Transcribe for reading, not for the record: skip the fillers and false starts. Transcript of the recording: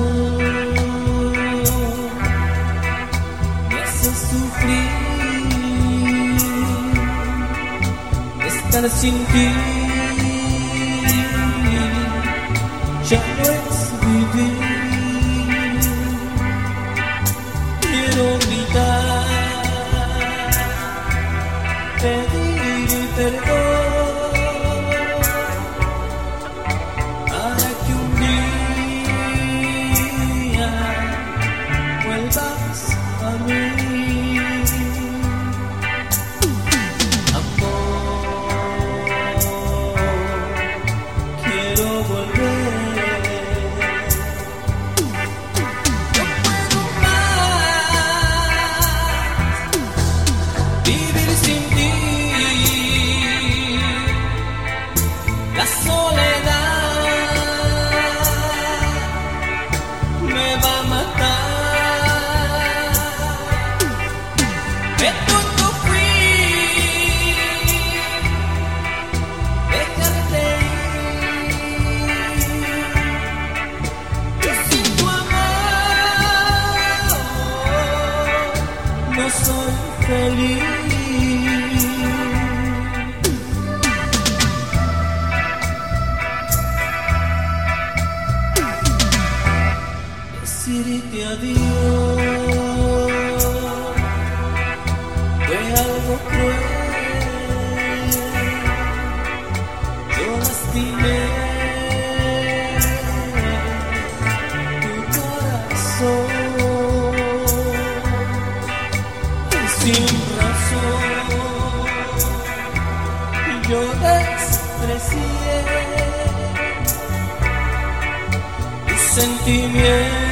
me hace sufrir estar sin ti. Ya no es vivir, quiero gritar, pedir perdón, para que un día vuelvas a mí. Vivir sin ti, la soledad me va a matar. Qué tonto fui, dejarte ir. Yo sin tu amor no soy feliz. Decirte adiós fue algo cruel. Yo lastimé tu corazón y sin razón yo desprecié tus sentimientos.